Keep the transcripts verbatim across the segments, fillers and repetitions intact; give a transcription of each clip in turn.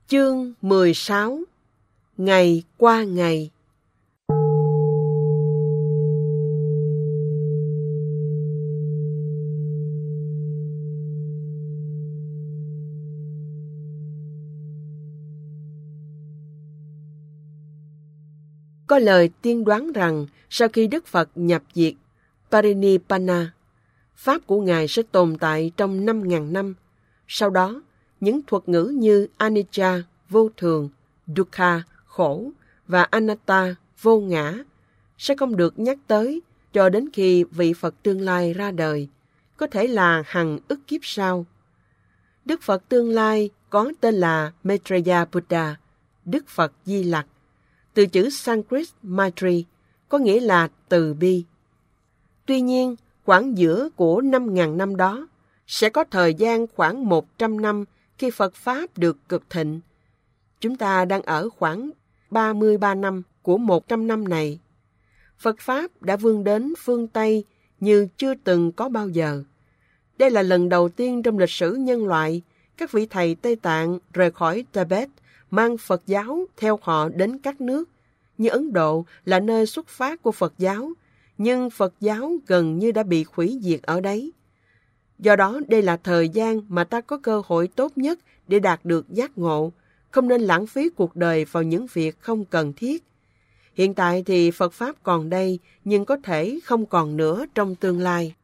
Chương mười sáu. Ngày qua ngày. Có lời tiên đoán rằng sau khi Đức Phật nhập diệt Parinibbana, Pháp của Ngài sẽ tồn tại trong năm ngàn năm. Sau đó, những thuật ngữ như Anicca, vô thường, Dukkha, khổ và Anatta, vô ngã sẽ không được nhắc tới cho đến khi vị Phật tương lai ra đời, có thể là hằng ức kiếp sau. Đức Phật tương lai có tên là Maitreya Buddha, Đức Phật Di Lặc, từ chữ Sanskrit Maitri, có nghĩa là từ bi. Tuy nhiên, khoảng giữa của năm ngàn năm đó, sẽ có thời gian khoảng một trăm năm khi Phật Pháp được cực thịnh. Chúng ta đang ở khoảng ba mươi ba năm của một trăm năm này. Phật Pháp đã vươn đến phương Tây như chưa từng có bao giờ. Đây là lần đầu tiên trong lịch sử nhân loại, các vị thầy Tây Tạng rời khỏi Tibet mang Phật giáo theo họ đến các nước. Như Ấn Độ là nơi xuất phát của Phật giáo, nhưng Phật giáo gần như đã bị hủy diệt ở đấy. Do đó, đây là thời gian mà ta có cơ hội tốt nhất để đạt được giác ngộ, không nên lãng phí cuộc đời vào những việc không cần thiết. Hiện tại thì Phật Pháp còn đây, nhưng có thể không còn nữa trong tương lai.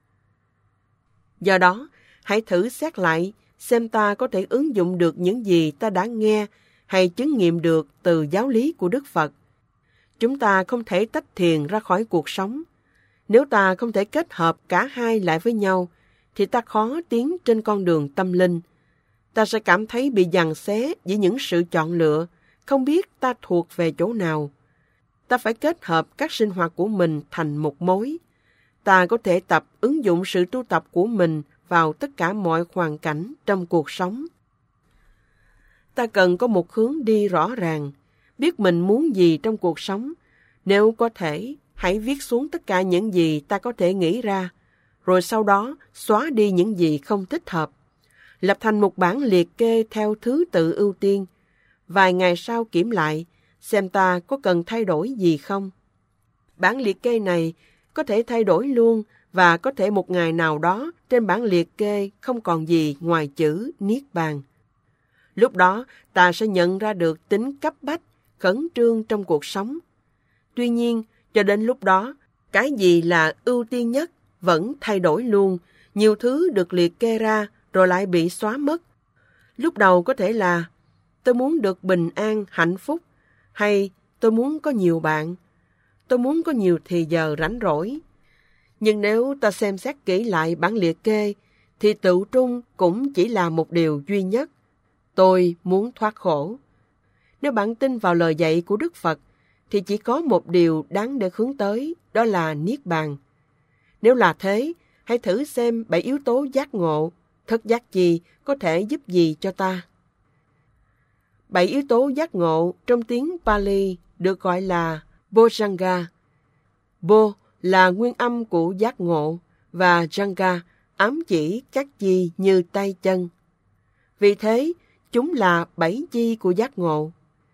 Do đó, hãy thử xét lại xem ta có thể ứng dụng được những gì ta đã nghe hay chứng nghiệm được từ giáo lý của Đức Phật. Chúng ta không thể tách thiền ra khỏi cuộc sống. Nếu ta không thể kết hợp cả hai lại với nhau, thì ta khó tiến trên con đường tâm linh. Ta sẽ cảm thấy bị giằng xé với những sự chọn lựa, không biết ta thuộc về chỗ nào. Ta phải kết hợp các sinh hoạt của mình thành một mối. Ta có thể tập ứng dụng sự tu tập của mình vào tất cả mọi hoàn cảnh trong cuộc sống. Ta cần có một hướng đi rõ ràng, biết mình muốn gì trong cuộc sống. Nếu có thể, hãy viết xuống tất cả những gì ta có thể nghĩ ra, rồi sau đó xóa đi những gì không thích hợp. Lập thành một bản liệt kê theo thứ tự ưu tiên. Vài ngày sau kiểm lại, xem ta có cần thay đổi gì không. Bản liệt kê này có thể thay đổi luôn, và có thể một ngày nào đó trên bản liệt kê không còn gì ngoài chữ Niết Bàn. Lúc đó ta sẽ nhận ra được tính cấp bách, khẩn trương trong cuộc sống. Tuy nhiên, cho đến lúc đó, cái gì là ưu tiên nhất vẫn thay đổi luôn, nhiều thứ được liệt kê ra rồi lại bị xóa mất. Lúc đầu có thể là tôi muốn được bình an, hạnh phúc, hay tôi muốn có nhiều bạn, tôi muốn có nhiều thì giờ rảnh rỗi. Nhưng nếu ta xem xét kỹ lại bản liệt kê, thì tự trung cũng chỉ là một điều duy nhất. Tôi muốn thoát khổ. Nếu bạn tin vào lời dạy của Đức Phật, thì chỉ có một điều đáng để hướng tới, đó là Niết Bàn. Nếu là thế, hãy thử xem bảy yếu tố giác ngộ, thất giác chi có thể giúp gì cho ta. Bảy yếu tố giác ngộ trong tiếng Pali được gọi là Bojjhanga. Bo là nguyên âm của giác ngộ và Jhanga ám chỉ các chi như tay chân. Vì thế, chúng là bảy chi của giác ngộ.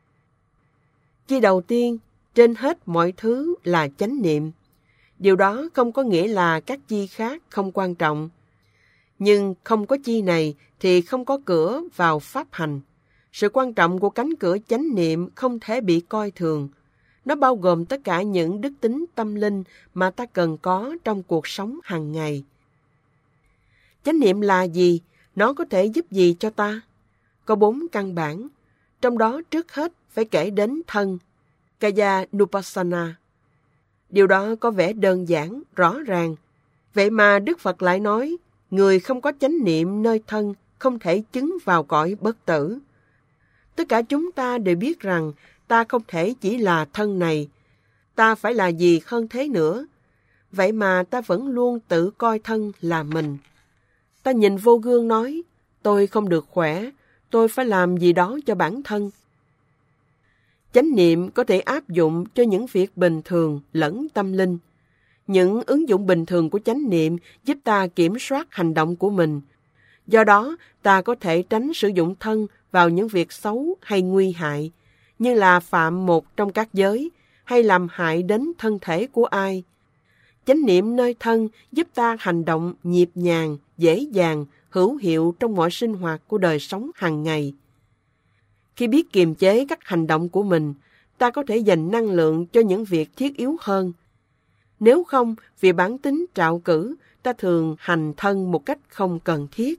Chi đầu tiên, trên hết mọi thứ là chánh niệm. Điều đó không có nghĩa là các chi khác không quan trọng. Nhưng không có chi này thì không có cửa vào pháp hành. Sự quan trọng của cánh cửa chánh niệm không thể bị coi thường. Nó bao gồm tất cả những đức tính tâm linh mà ta cần có trong cuộc sống hàng ngày. Chánh niệm là gì? Nó có thể giúp gì cho ta? Có bốn căn bản. Trong đó trước hết phải kể đến thân, Kaya Nupassana. Điều đó có vẻ đơn giản, rõ ràng. Vậy mà Đức Phật lại nói, người không có chánh niệm nơi thân không thể chứng vào cõi bất tử. Tất cả chúng ta đều biết rằng ta không thể chỉ là thân này. Ta phải là gì hơn thế nữa. Vậy mà ta vẫn luôn tự coi thân là mình. Ta nhìn vô gương nói, tôi không được khỏe, tôi phải làm gì đó cho bản thân. Chánh niệm có thể áp dụng cho những việc bình thường lẫn tâm linh. Những ứng dụng bình thường của chánh niệm giúp ta kiểm soát hành động của mình. Do đó, ta có thể tránh sử dụng thân vào những việc xấu hay nguy hại, như là phạm một trong các giới, hay làm hại đến thân thể của ai. Chánh niệm nơi thân giúp ta hành động nhịp nhàng, dễ dàng, hữu hiệu trong mọi sinh hoạt của đời sống hàng ngày. Khi biết kiềm chế các hành động của mình, ta có thể dành năng lượng cho những việc thiết yếu hơn. Nếu không, vì bản tính trạo cử, ta thường hành thân một cách không cần thiết.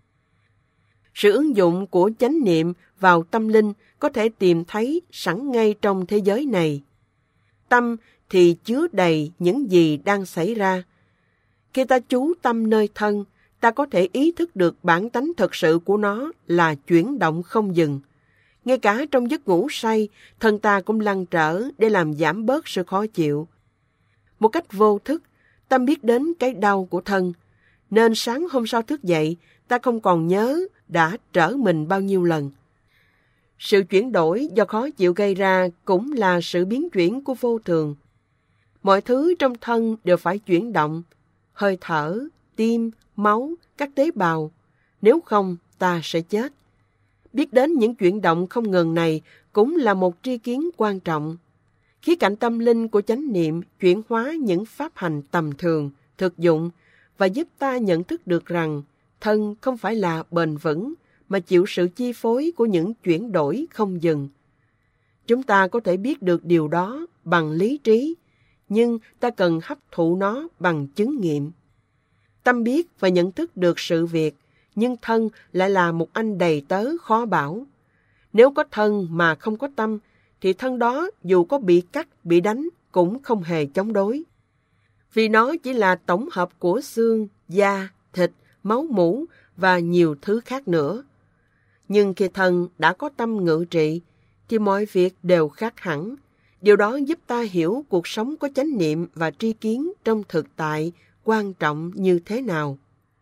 Sự ứng dụng của chánh niệm vào tâm linh có thể tìm thấy sẵn ngay trong thế giới này. Tâm thì chứa đầy những gì đang xảy ra. Khi ta chú tâm nơi thân, ta có thể ý thức được bản tánh thực sự của nó là chuyển động không dừng. Ngay cả trong giấc ngủ say, thân ta cũng lăn trở để làm giảm bớt sự khó chịu. Một cách vô thức, tâm biết đến cái đau của thân, nên sáng hôm sau thức dậy, ta không còn nhớ đã trở mình bao nhiêu lần. Sự chuyển đổi do khó chịu gây ra cũng là sự biến chuyển của vô thường. Mọi thứ trong thân đều phải chuyển động, hơi thở, tim, máu, các tế bào. Nếu không, ta sẽ chết. Biết đến những chuyển động không ngừng này cũng là một tri kiến quan trọng. Khía cạnh tâm linh của chánh niệm chuyển hóa những pháp hành tầm thường, thực dụng và giúp ta nhận thức được rằng thân không phải là bền vững mà chịu sự chi phối của những chuyển đổi không dừng. Chúng ta có thể biết được điều đó bằng lý trí, nhưng ta cần hấp thụ nó bằng chứng nghiệm. Tâm biết và nhận thức được sự việc, nhưng thân lại là một anh đầy tớ khó bảo. Nếu có thân mà không có tâm, thì thân đó dù có bị cắt, bị đánh, cũng không hề chống đối. Vì nó chỉ là tổng hợp của xương, da, thịt, máu mủ và nhiều thứ khác nữa. Nhưng khi thân đã có tâm ngự trị, thì mọi việc đều khác hẳn. Điều đó giúp ta hiểu cuộc sống có chánh niệm và tri kiến trong thực tại quan trọng như thế nào.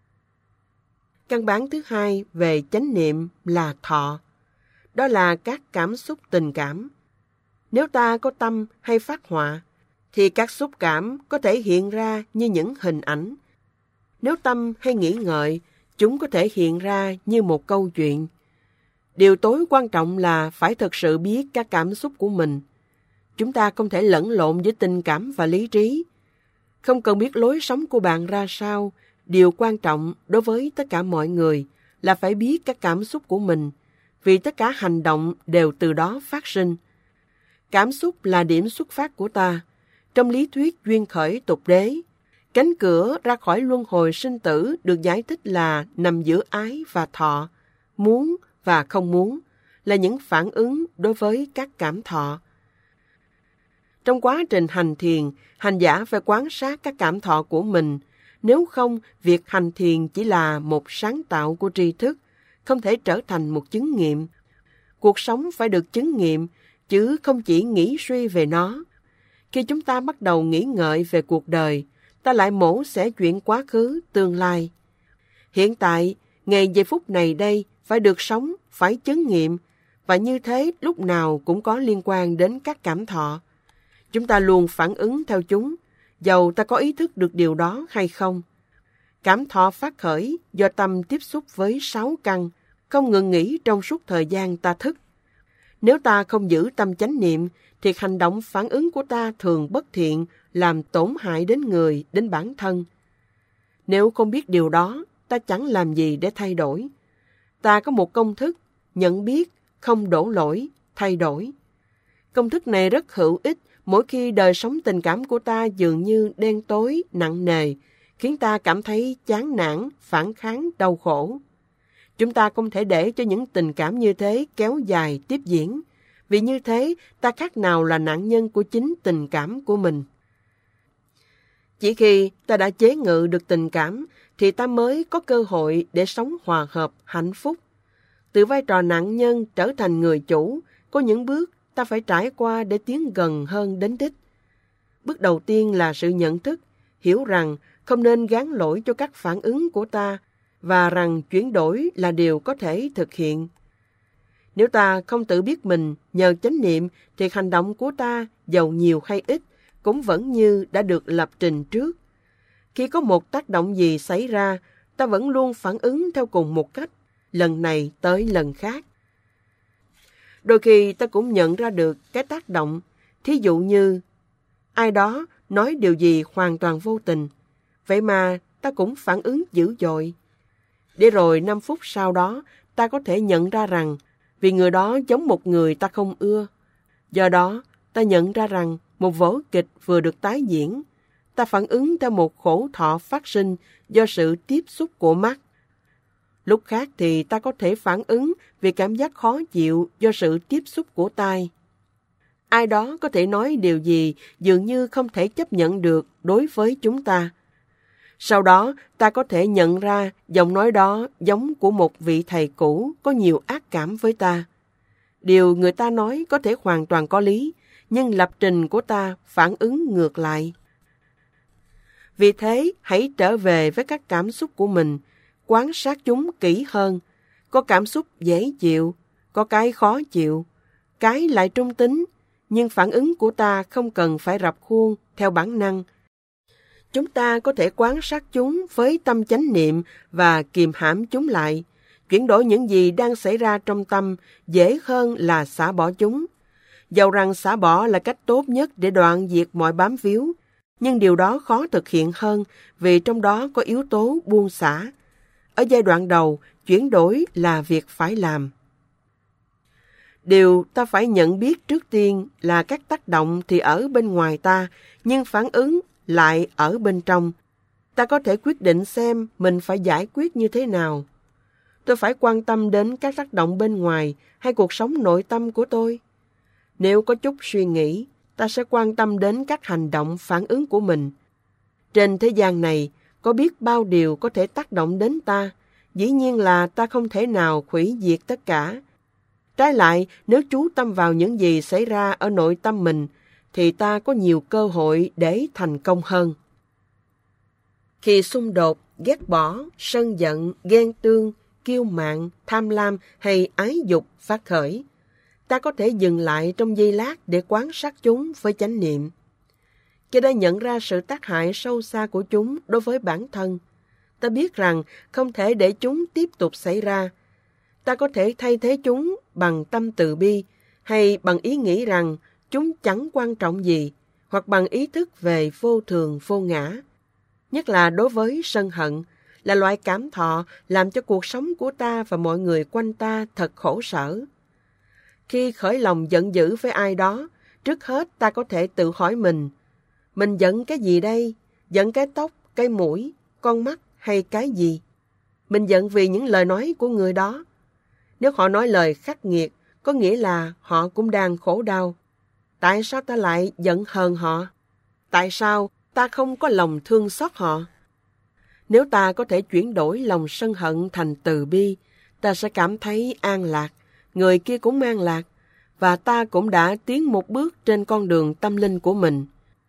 Căn bản thứ hai về chánh niệm là thọ. Đó là các cảm xúc tình cảm. Nếu ta có tâm hay phát họa, thì các xúc cảm có thể hiện ra như những hình ảnh. Nếu tâm hay nghĩ ngợi, chúng có thể hiện ra như một câu chuyện. Điều tối quan trọng là phải thực sự biết các cảm xúc của mình. Chúng ta không thể lẫn lộn giữa tình cảm và lý trí. Không cần biết lối sống của bạn ra sao, điều quan trọng đối với tất cả mọi người là phải biết các cảm xúc của mình, vì tất cả hành động đều từ đó phát sinh. Cảm xúc là điểm xuất phát của ta. Trong lý thuyết duyên khởi tục đế, cánh cửa ra khỏi luân hồi sinh tử được giải thích là nằm giữa ái và thọ, muốn và không muốn, là những phản ứng đối với các cảm thọ. Trong quá trình hành thiền, hành giả phải quan sát các cảm thọ của mình. Nếu không, việc hành thiền chỉ là một sáng tạo của tri thức, không thể trở thành một chứng nghiệm. Cuộc sống phải được chứng nghiệm, chứ không chỉ nghĩ suy về nó. Khi chúng ta bắt đầu nghĩ ngợi về cuộc đời, ta lại mổ xẻ chuyện quá khứ, tương lai. Hiện tại, ngày giây phút này đây, phải được sống, phải chứng nghiệm, và như thế lúc nào cũng có liên quan đến các cảm thọ. Chúng ta luôn phản ứng theo chúng, dầu ta có ý thức được điều đó hay không. Cảm thọ phát khởi do tâm tiếp xúc với sáu căn, không ngừng nghỉ trong suốt thời gian ta thức. Nếu ta không giữ tâm chánh niệm, thì hành động phản ứng của ta thường bất thiện, làm tổn hại đến người, đến bản thân. Nếu không biết điều đó, ta chẳng làm gì để thay đổi. Ta có một công thức, nhận biết, không đổ lỗi, thay đổi. Công thức này rất hữu ích mỗi khi đời sống tình cảm của ta dường như đen tối, nặng nề, khiến ta cảm thấy chán nản, phản kháng, đau khổ. Chúng ta không thể để cho những tình cảm như thế kéo dài, tiếp diễn, vì như thế ta khác nào là nạn nhân của chính tình cảm của mình. Chỉ khi ta đã chế ngự được tình cảm, thì ta mới có cơ hội để sống hòa hợp, hạnh phúc. Từ vai trò nạn nhân trở thành người chủ, có những bước ta phải trải qua để tiến gần hơn đến đích. Bước đầu tiên là sự nhận thức, hiểu rằng không nên gán lỗi cho các phản ứng của ta, và rằng chuyển đổi là điều có thể thực hiện. Nếu ta không tự biết mình nhờ chánh niệm, thì hành động của ta, dầu nhiều hay ít, cũng vẫn như đã được lập trình trước. Khi có một tác động gì xảy ra, ta vẫn luôn phản ứng theo cùng một cách, lần này tới lần khác. Đôi khi ta cũng nhận ra được cái tác động, thí dụ như ai đó nói điều gì hoàn toàn vô tình, vậy mà ta cũng phản ứng dữ dội. Để rồi năm phút sau đó, ta có thể nhận ra rằng vì người đó giống một người ta không ưa. Do đó, ta nhận ra rằng một vở kịch vừa được tái diễn, ta phản ứng theo một khổ thọ phát sinh do sự tiếp xúc của mắt. Lúc khác thì ta có thể phản ứng vì cảm giác khó chịu do sự tiếp xúc của tai. Ai đó có thể nói điều gì dường như không thể chấp nhận được đối với chúng ta. Sau đó, ta có thể nhận ra giọng nói đó giống của một vị thầy cũ có nhiều ác cảm với ta. Điều người ta nói có thể hoàn toàn có lý, nhưng lập trình của ta phản ứng ngược lại. Vì thế, hãy trở về với các cảm xúc của mình, quan sát chúng kỹ hơn. Có cảm xúc dễ chịu, có cái khó chịu, cái lại trung tính, nhưng phản ứng của ta không cần phải rập khuôn theo bản năng. Chúng ta có thể quan sát chúng với tâm chánh niệm và kiềm hãm chúng lại. Chuyển đổi những gì đang xảy ra trong tâm dễ hơn là xả bỏ chúng. Dầu rằng xả bỏ là cách tốt nhất để đoạn diệt mọi bám víu, nhưng điều đó khó thực hiện hơn vì trong đó có yếu tố buông xả. Ở giai đoạn đầu, chuyển đổi là việc phải làm. Điều ta phải nhận biết trước tiên là các tác động thì ở bên ngoài ta, nhưng phản ứng lại ở bên trong. Ta có thể quyết định xem mình phải giải quyết như thế nào. Tôi phải quan tâm đến các tác động bên ngoài hay cuộc sống nội tâm của tôi. Nếu có chút suy nghĩ, ta sẽ quan tâm đến các hành động phản ứng của mình. Trên thế gian này, có biết bao điều có thể tác động đến ta. Dĩ nhiên là ta không thể nào hủy diệt tất cả. Trái lại, nếu chú tâm vào những gì xảy ra ở nội tâm mình, thì ta có nhiều cơ hội để thành công hơn. Khi xung đột, ghét bỏ, sân giận, ghen tương, kiêu mạn, tham lam hay ái dục phát khởi, ta có thể dừng lại trong giây lát để quan sát chúng với chánh niệm. Khi đã nhận ra sự tác hại sâu xa của chúng đối với bản thân, ta biết rằng không thể để chúng tiếp tục xảy ra. Ta có thể thay thế chúng bằng tâm từ bi, hay bằng ý nghĩ rằng chúng chẳng quan trọng gì, hoặc bằng ý thức về vô thường vô ngã. Nhất là đối với sân hận, là loại cảm thọ làm cho cuộc sống của ta và mọi người quanh ta thật khổ sở. Khi khởi lòng giận dữ với ai đó, trước hết ta có thể tự hỏi mình, mình giận cái gì đây? Giận cái tóc, cái mũi, con mắt hay cái gì? Mình giận vì những lời nói của người đó. Nếu họ nói lời khắc nghiệt, có nghĩa là họ cũng đang khổ đau. Tại sao ta lại giận hờn họ? Tại sao ta không có lòng thương xót họ? Nếu ta có thể chuyển đổi lòng sân hận thành từ bi, ta sẽ cảm thấy an lạc, người kia cũng an lạc, và ta cũng đã tiến một bước trên con đường tâm linh của mình.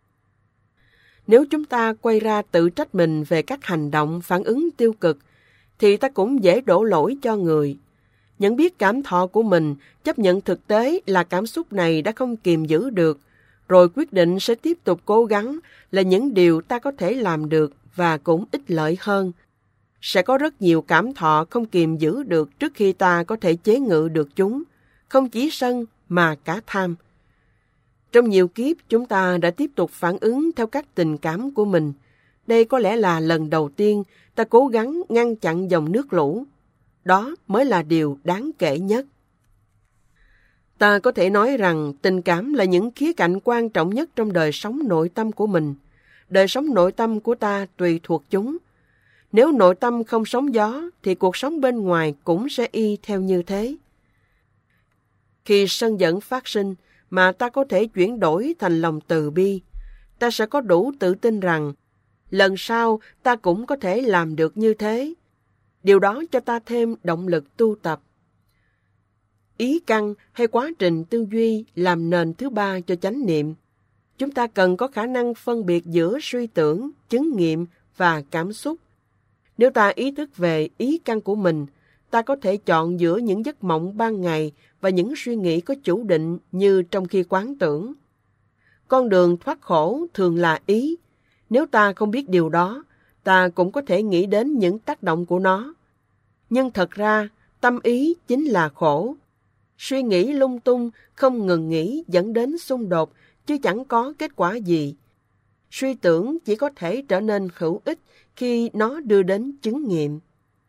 Nếu chúng ta quay ra tự trách mình về các hành động phản ứng tiêu cực, thì ta cũng dễ đổ lỗi cho người. Nhận biết cảm thọ của mình, chấp nhận thực tế là cảm xúc này đã không kiềm giữ được, rồi quyết định sẽ tiếp tục cố gắng là những điều ta có thể làm được và cũng ích lợi hơn. Sẽ có rất nhiều cảm thọ không kiềm giữ được trước khi ta có thể chế ngự được chúng, không chỉ sân mà cả tham. Trong nhiều kiếp, chúng ta đã tiếp tục phản ứng theo các tình cảm của mình. Đây có lẽ là lần đầu tiên ta cố gắng ngăn chặn dòng nước lũ. Đó mới là điều đáng kể nhất. Ta có thể nói rằng tình cảm là những khía cạnh quan trọng nhất trong đời sống nội tâm của mình. Đời sống nội tâm của ta tùy thuộc chúng. Nếu nội tâm không sóng gió, thì cuộc sống bên ngoài cũng sẽ y theo như thế. Khi sân giận phát sinh, mà ta có thể chuyển đổi thành lòng từ bi, ta sẽ có đủ tự tin rằng lần sau ta cũng có thể làm được như thế. Điều đó cho ta thêm động lực tu tập. Ý căn hay quá trình tư duy làm nền thứ ba cho chánh niệm. Chúng ta cần có khả năng phân biệt giữa suy tưởng, chứng nghiệm và cảm xúc. Nếu ta ý thức về ý căn của mình, ta có thể chọn giữa những giấc mộng ban ngày và những suy nghĩ có chủ định như trong khi quán tưởng. Con đường thoát khổ thường là ý. Nếu ta không biết điều đó, ta cũng có thể nghĩ đến những tác động của nó. Nhưng thật ra, tâm ý chính là khổ. Suy nghĩ lung tung, không ngừng nghỉ dẫn đến xung đột, chứ chẳng có kết quả gì. Suy tưởng chỉ có thể trở nên hữu ích khi nó đưa đến chứng nghiệm.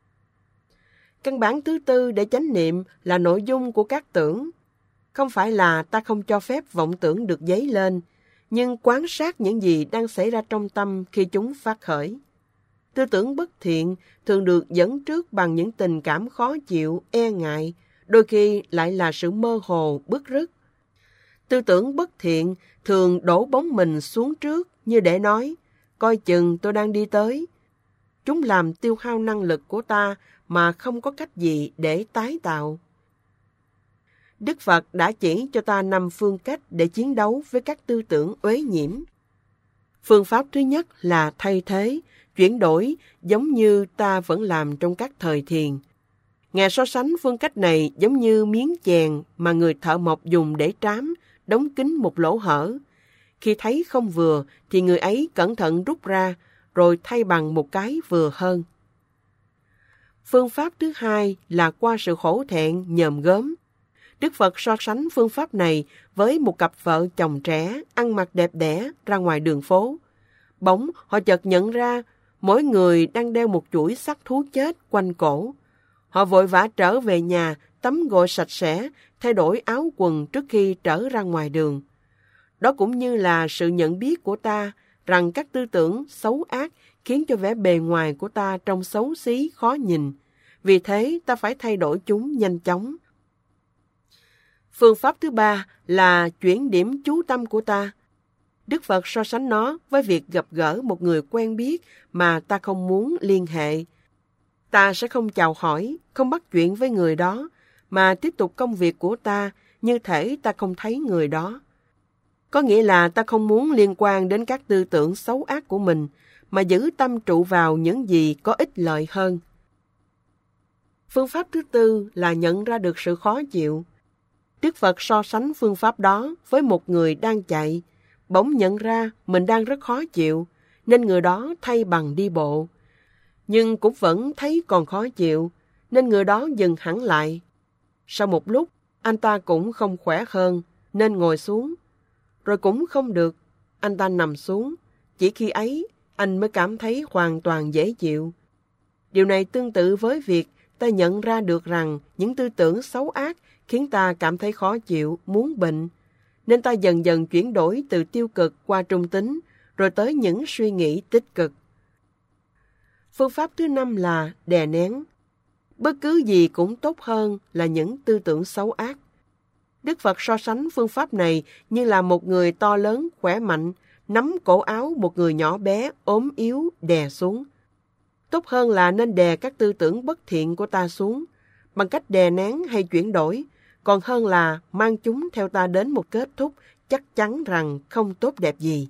Căn bản thứ tư để chánh niệm là nội dung của các tưởng. Không phải là ta không cho phép vọng tưởng được dấy lên, nhưng quan sát những gì đang xảy ra trong tâm khi chúng phát khởi. Tư tưởng bất thiện thường được dẫn trước bằng những tình cảm khó chịu, e ngại, đôi khi lại là sự mơ hồ, bứt rứt. Tư tưởng bất thiện thường đổ bóng mình xuống trước như để nói, coi chừng tôi đang đi tới. Chúng làm tiêu hao năng lực của ta mà không có cách gì để tái tạo. Đức Phật đã chỉ cho ta năm phương cách để chiến đấu với các tư tưởng uế nhiễm. Phương pháp thứ nhất là thay thế, chuyển đổi giống như ta vẫn làm trong các thời thiền. Ngài so sánh phương cách này giống như miếng chèn mà người thợ mộc dùng để trám, đóng kín một lỗ hở. Khi thấy không vừa thì người ấy cẩn thận rút ra, rồi thay bằng một cái vừa hơn. Phương pháp thứ hai là qua sự hổ thẹn nhòm gớm. Đức Phật so sánh phương pháp này với một cặp vợ chồng trẻ ăn mặc đẹp đẽ ra ngoài đường phố. Bỗng họ chợt nhận ra mỗi người đang đeo một chuỗi xác thú chết quanh cổ. Họ vội vã trở về nhà, tắm gội sạch sẽ, thay đổi áo quần trước khi trở ra ngoài đường. Đó cũng như là sự nhận biết của ta rằng các tư tưởng xấu ác khiến cho vẻ bề ngoài của ta trông xấu xí, khó nhìn. Vì thế, ta phải thay đổi chúng nhanh chóng. Phương pháp thứ ba là chuyển điểm chú tâm của ta. Đức Phật so sánh nó với việc gặp gỡ một người quen biết mà ta không muốn liên hệ. Ta sẽ không chào hỏi, không bắt chuyện với người đó, mà tiếp tục công việc của ta như thể ta không thấy người đó. Có nghĩa là ta không muốn liên quan đến các tư tưởng xấu ác của mình, mà giữ tâm trụ vào những gì có ích lợi hơn. Phương pháp thứ tư là nhận ra được sự khó chịu. Đức Phật so sánh phương pháp đó với một người đang chạy, bỗng nhận ra mình đang rất khó chịu, nên người đó thay bằng đi bộ. Nhưng cũng vẫn thấy còn khó chịu, nên người đó dừng hẳn lại. Sau một lúc, anh ta cũng không khỏe hơn, nên ngồi xuống. Rồi cũng không được, anh ta nằm xuống. Chỉ khi ấy, anh mới cảm thấy hoàn toàn dễ chịu. Điều này tương tự với việc ta nhận ra được rằng những tư tưởng xấu ác khiến ta cảm thấy khó chịu, muốn bệnh. Nên ta dần dần chuyển đổi từ tiêu cực qua trung tính, rồi tới những suy nghĩ tích cực. Phương pháp thứ năm là đè nén. Bất cứ gì cũng tốt hơn là những tư tưởng xấu ác. Đức Phật so sánh phương pháp này như là một người to lớn, khỏe mạnh, nắm cổ áo một người nhỏ bé, ốm yếu, đè xuống. Tốt hơn là nên đè các tư tưởng bất thiện của ta xuống, bằng cách đè nén hay chuyển đổi, còn hơn là mang chúng theo ta đến một kết thúc chắc chắn rằng không tốt đẹp gì.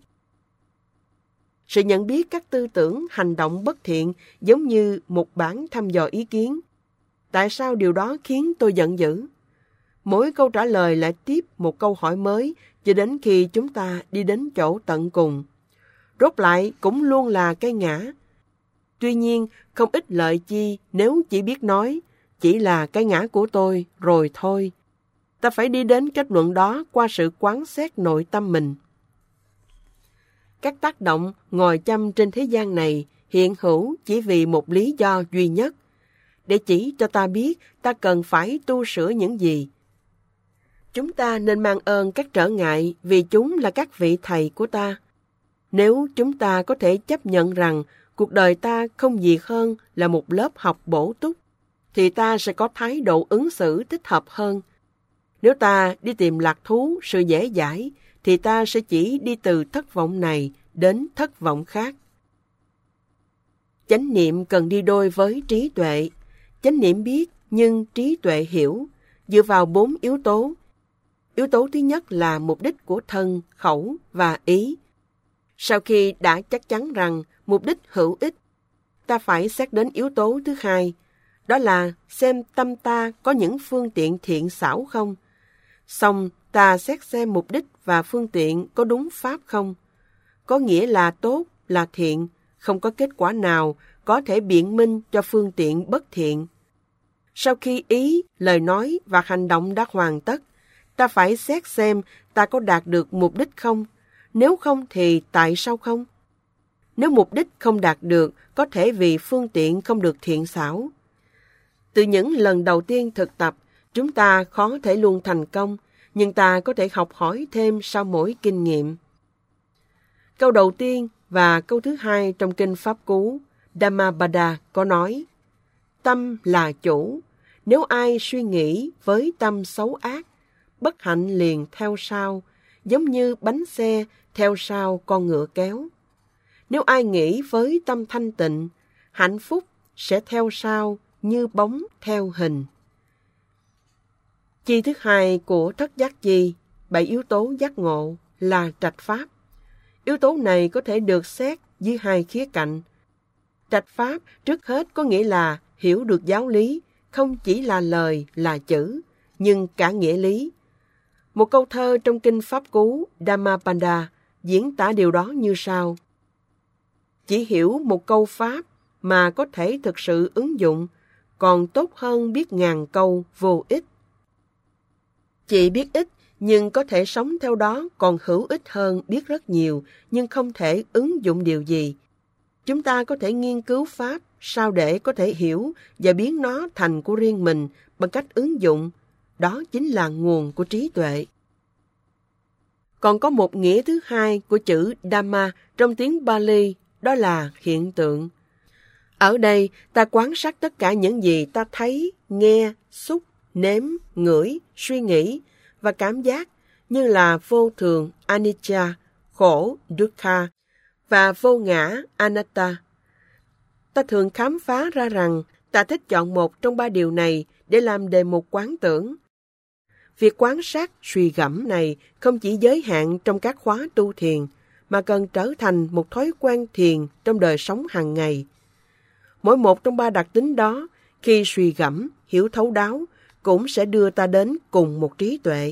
Sự nhận biết các tư tưởng, hành động bất thiện giống như một bản thăm dò ý kiến. Tại sao điều đó khiến tôi giận dữ? Mỗi câu trả lời lại tiếp một câu hỏi mới cho đến khi chúng ta đi đến chỗ tận cùng. Rốt lại cũng luôn là cái ngã. Tuy nhiên, không ích lợi chi nếu chỉ biết nói, chỉ là cái ngã của tôi, rồi thôi. Ta phải đi đến kết luận đó qua sự quán xét nội tâm mình. Các tác động ngồi chăm trên thế gian này hiện hữu chỉ vì một lý do duy nhất, để chỉ cho ta biết ta cần phải tu sửa những gì. Chúng ta nên mang ơn các trở ngại vì chúng là các vị thầy của ta. Nếu chúng ta có thể chấp nhận rằng cuộc đời ta không gì hơn là một lớp học bổ túc, thì ta sẽ có thái độ ứng xử thích hợp hơn. Nếu ta đi tìm lạc thú, sự dễ dãi, thì ta sẽ chỉ đi từ thất vọng này đến thất vọng khác. Chánh niệm cần đi đôi với trí tuệ. Chánh niệm biết nhưng trí tuệ hiểu, dựa vào bốn yếu tố. Yếu tố thứ nhất là mục đích của thân, khẩu và ý. Sau khi đã chắc chắn rằng mục đích hữu ích, ta phải xét đến yếu tố thứ hai, đó là xem tâm ta có những phương tiện thiện xảo không. Xong ta xét xem mục đích và phương tiện có đúng pháp không. Có nghĩa là tốt, là thiện, không có kết quả nào có thể biện minh cho phương tiện bất thiện. Sau khi ý, lời nói và hành động đã hoàn tất, ta phải xét xem ta có đạt được mục đích không. Nếu không thì tại sao không? Nếu mục đích không đạt được, có thể vì phương tiện không được thiện xảo. Từ những lần đầu tiên thực tập, chúng ta khó thể luôn thành công, nhưng ta có thể học hỏi thêm sau mỗi kinh nghiệm. Câu đầu tiên và câu thứ hai trong kinh Pháp Cú, Dhammapada có nói, tâm là chủ, nếu ai suy nghĩ với tâm xấu ác, bất hạnh liền theo sau, giống như bánh xe theo sau con ngựa kéo. Nếu ai nghĩ với tâm thanh tịnh, hạnh phúc sẽ theo sau như bóng theo hình. Chi thứ hai của thất giác chi, bảy yếu tố giác ngộ là trạch pháp. Yếu tố này có thể được xét dưới hai khía cạnh. Trạch pháp trước hết có nghĩa là hiểu được giáo lý, không chỉ là lời, là chữ, nhưng cả nghĩa lý. Một câu thơ trong kinh Pháp Cú Dhammapada diễn tả điều đó như sau. Chỉ hiểu một câu pháp mà có thể thực sự ứng dụng, còn tốt hơn biết ngàn câu vô ích. Chỉ biết ít, nhưng có thể sống theo đó còn hữu ích hơn biết rất nhiều, nhưng không thể ứng dụng điều gì. Chúng ta có thể nghiên cứu pháp sao để có thể hiểu và biến nó thành của riêng mình bằng cách ứng dụng. Đó chính là nguồn của trí tuệ. Còn có một nghĩa thứ hai của chữ Dhamma trong tiếng Pali, đó là hiện tượng. Ở đây, ta quan sát tất cả những gì ta thấy, nghe, xúc, nếm, ngửi, suy nghĩ và cảm giác như là vô thường, anicca, khổ, dukkha và vô ngã, anatta. Ta thường khám phá ra rằng ta thích chọn một trong ba điều này để làm đề mục quán tưởng. Việc quan sát suy gẫm này không chỉ giới hạn trong các khóa tu thiền, mà cần trở thành một thói quen thiền trong đời sống hàng ngày. Mỗi một trong ba đặc tính đó, khi suy gẫm, hiểu thấu đáo, cũng sẽ đưa ta đến cùng một trí tuệ.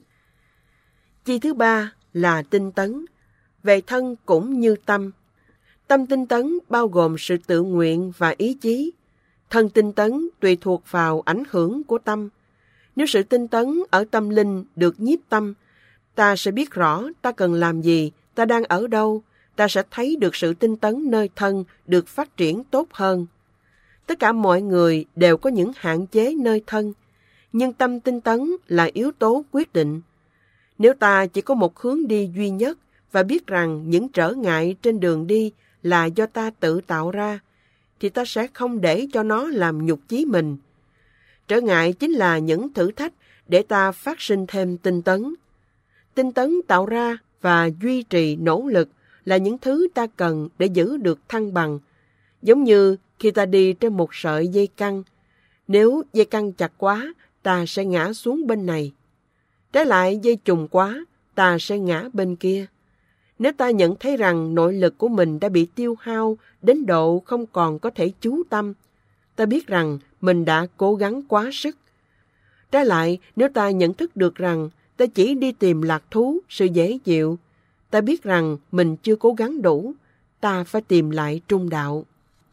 Chi thứ ba là tinh tấn, về thân cũng như tâm. Tâm tinh tấn bao gồm sự tự nguyện và ý chí. Thân tinh tấn tùy thuộc vào ảnh hưởng của tâm. Nếu sự tinh tấn ở tâm linh được nhiếp tâm, ta sẽ biết rõ ta cần làm gì, ta đang ở đâu, ta sẽ thấy được sự tinh tấn nơi thân được phát triển tốt hơn. Tất cả mọi người đều có những hạn chế nơi thân, nhưng tâm tinh tấn là yếu tố quyết định. Nếu ta chỉ có một hướng đi duy nhất và biết rằng những trở ngại trên đường đi là do ta tự tạo ra, thì ta sẽ không để cho nó làm nhục chí mình. Trở ngại chính là những thử thách để ta phát sinh thêm tinh tấn. Tinh tấn tạo ra và duy trì nỗ lực là những thứ ta cần để giữ được thăng bằng. Giống như khi ta đi trên một sợi dây căng, nếu dây căng chặt quá, ta sẽ ngã xuống bên này. Trái lại dây chùng quá, ta sẽ ngã bên kia. Nếu ta nhận thấy rằng nội lực của mình đã bị tiêu hao đến độ không còn có thể chú tâm, ta biết rằng mình đã cố gắng quá sức. Trái lại, nếu ta nhận thức được rằng ta chỉ đi tìm lạc thú, sự dễ chịu, ta biết rằng mình chưa cố gắng đủ, ta phải tìm lại trung đạo.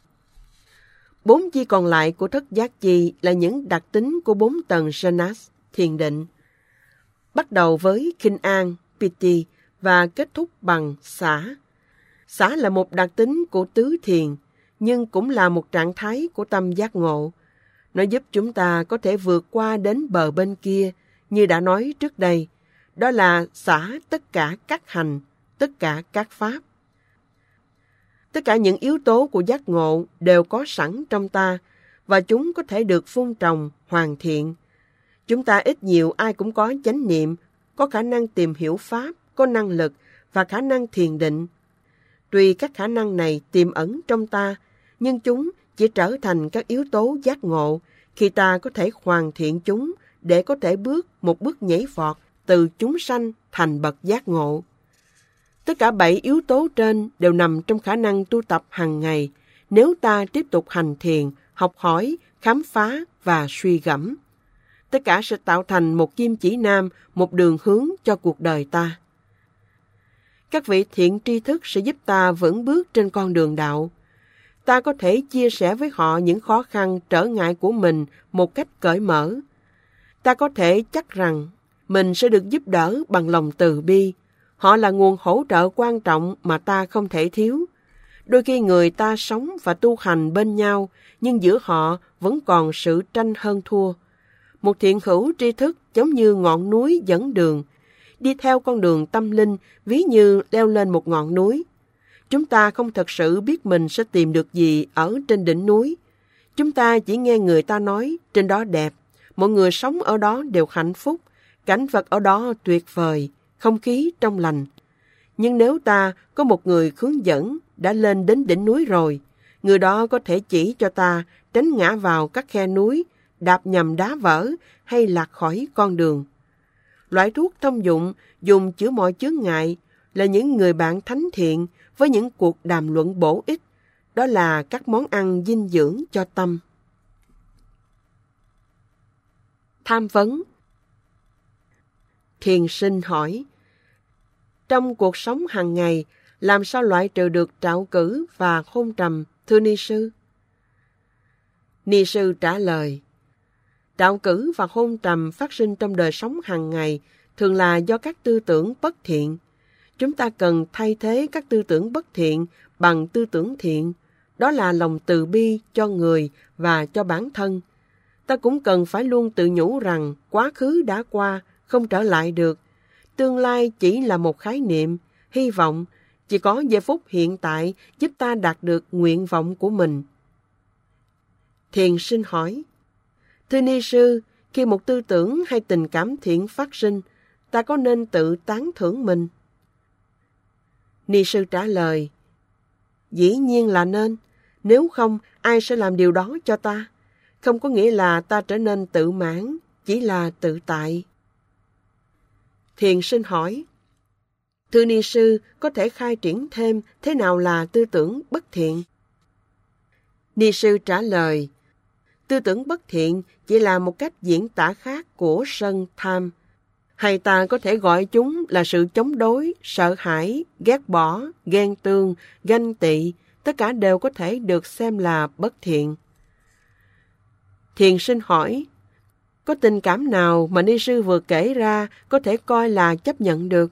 Bốn chi còn lại của thất giác chi là những đặc tính của bốn tầng sannyas, thiền định. Bắt đầu với khinh an, piti và kết thúc bằng xả. Xả là một đặc tính của tứ thiền, nhưng cũng là một trạng thái của tâm giác ngộ. Nó giúp chúng ta có thể vượt qua đến bờ bên kia, như đã nói trước đây. Đó là xả tất cả các hành, tất cả các pháp. Tất cả những yếu tố của giác ngộ đều có sẵn trong ta, và chúng có thể được vun trồng, hoàn thiện. Chúng ta ít nhiều ai cũng có chánh niệm, có khả năng tìm hiểu pháp, có năng lực và khả năng thiền định. Tuy các khả năng này tiềm ẩn trong ta, nhưng chúng chỉ trở thành các yếu tố giác ngộ khi ta có thể hoàn thiện chúng để có thể bước một bước nhảy vọt từ chúng sanh thành bậc giác ngộ. Tất cả bảy yếu tố trên đều nằm trong khả năng tu tập hàng ngày nếu ta tiếp tục hành thiền, học hỏi, khám phá và suy gẫm. Tất cả sẽ tạo thành một kim chỉ nam, một đường hướng cho cuộc đời ta. Các vị thiện tri thức sẽ giúp ta vững bước trên con đường đạo. Ta có thể chia sẻ với họ những khó khăn, trở ngại của mình một cách cởi mở. Ta có thể chắc rằng mình sẽ được giúp đỡ bằng lòng từ bi. Họ là nguồn hỗ trợ quan trọng mà ta không thể thiếu. Đôi khi người ta sống và tu hành bên nhau, nhưng giữa họ vẫn còn sự tranh hơn thua. Một thiện hữu tri thức giống như ngọn núi dẫn đường. Đi theo con đường tâm linh ví như leo lên một ngọn núi. Chúng ta không thật sự biết mình sẽ tìm được gì ở trên đỉnh núi. Chúng ta chỉ nghe người ta nói trên đó đẹp, mọi người sống ở đó đều hạnh phúc, cảnh vật ở đó tuyệt vời, không khí trong lành. Nhưng nếu ta có một người hướng dẫn đã lên đến đỉnh núi rồi, người đó có thể chỉ cho ta tránh ngã vào các khe núi, đạp nhầm đá vỡ hay lạc khỏi con đường. Loại thuốc thông dụng dùng chữa mọi chướng ngại là những người bạn thánh thiện với những cuộc đàm luận bổ ích, đó là các món ăn dinh dưỡng cho tâm. Tham vấn. Thiền sinh hỏi, trong cuộc sống hàng ngày, làm sao loại trừ được trạo cử và hôn trầm, thưa ni sư? Ni sư trả lời, trạo cử và hôn trầm phát sinh trong đời sống hàng ngày thường là do các tư tưởng bất thiện. Chúng ta cần thay thế các tư tưởng bất thiện bằng tư tưởng thiện, đó là lòng từ bi cho người và cho bản thân. Ta cũng cần phải luôn tự nhủ rằng quá khứ đã qua, không trở lại được. Tương lai chỉ là một khái niệm, hy vọng chỉ có giây phút hiện tại giúp ta đạt được nguyện vọng của mình. Thiền sinh hỏi, thưa ni sư, khi một tư tưởng hay tình cảm thiện phát sinh, ta có nên tự tán thưởng mình? Ni sư trả lời, dĩ nhiên là nên, nếu không ai sẽ làm điều đó cho ta? Không có nghĩa là ta trở nên tự mãn, chỉ là tự tại. Thiền sinh hỏi, thưa ni sư, có thể khai triển thêm thế nào là tư tưởng bất thiện? Ni sư trả lời, tư tưởng bất thiện chỉ là một cách diễn tả khác của sân tham, hay ta có thể gọi chúng là sự chống đối, sợ hãi, ghét bỏ, ghen tương, ganh tị, tất cả đều có thể được xem là bất thiện. Thiền sinh hỏi, có tình cảm nào mà ni sư vừa kể ra có thể coi là chấp nhận được?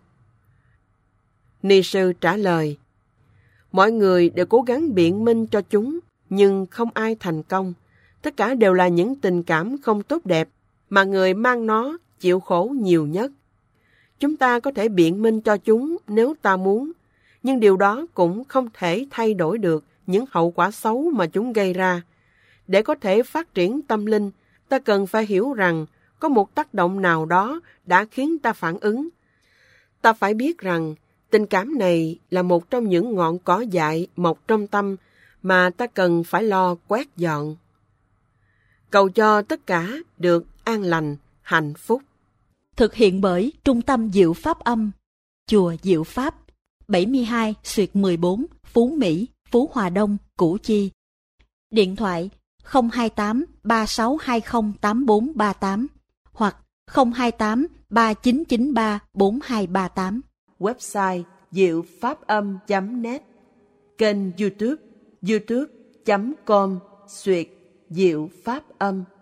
Ni sư trả lời, mọi người đều cố gắng biện minh cho chúng, nhưng không ai thành công. Tất cả đều là những tình cảm không tốt đẹp, mà người mang nó chịu khổ nhiều nhất. Chúng ta có thể biện minh cho chúng nếu ta muốn, nhưng điều đó cũng không thể thay đổi được những hậu quả xấu mà chúng gây ra. Để có thể phát triển tâm linh, ta cần phải hiểu rằng có một tác động nào đó đã khiến ta phản ứng. Ta phải biết rằng tình cảm này là một trong những ngọn cỏ dại mọc trong tâm mà ta cần phải lo quét dọn. Cầu cho tất cả được an lành, hạnh phúc. Thực hiện bởi Trung tâm Diệu Pháp Âm, Chùa Diệu Pháp, bảy mươi hai xuyệt mười bốn, Phú Mỹ, Phú Hòa Đông, Củ Chi. Điện thoại không hai tám ba sáu hai không tám bốn ba tám hoặc không hai tám ba chín chín ba bốn hai ba tám. Website diệu pháp âm chấm net. Kênh YouTube youtube chấm com xuyệt Diệu Pháp Âm.